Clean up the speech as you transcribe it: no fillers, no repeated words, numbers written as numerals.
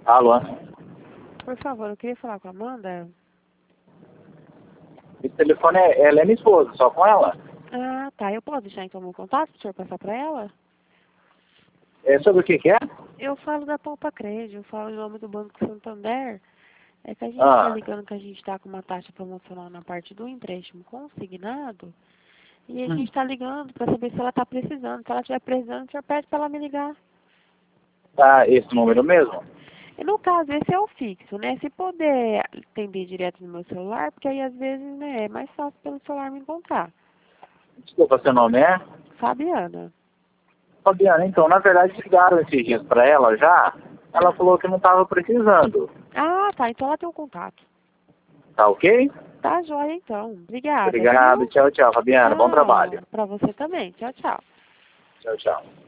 Alô? Por favor, eu queria falar com a Amanda. Esse telefone ela é minha esposa, só com ela. Ah, tá. Eu posso deixar então meu contato para o senhor passar para ela? É sobre o que é? Eu falo da Poupa Crédito, eu falo em nome do Banco Santander. É que a gente está Ah, ligando que a gente está com uma taxa promocional na parte do empréstimo consignado. E a gente hum. está ligando para saber se ela está precisando. Se ela estiver precisando, o senhor pede para ela me ligar. Tá esse número mesmo? E no caso, esse é o fixo, né? Se puder atender direto no meu celular, porque aí às vezes, né, é mais fácil pelo celular me encontrar. Desculpa, seu nome é? Fabiana. Fabiana, então, na verdade, ligaram esses dias pra ela já. Ela falou que não estava precisando. Ah, tá. Então ela tem um contato. Tá ok? Tá joia, então. Obrigada, Obrigado. viu? Tchau, tchau, Fabiana. Bom Tchau. trabalho. Pra você também. Tchau, tchau. Tchau, tchau.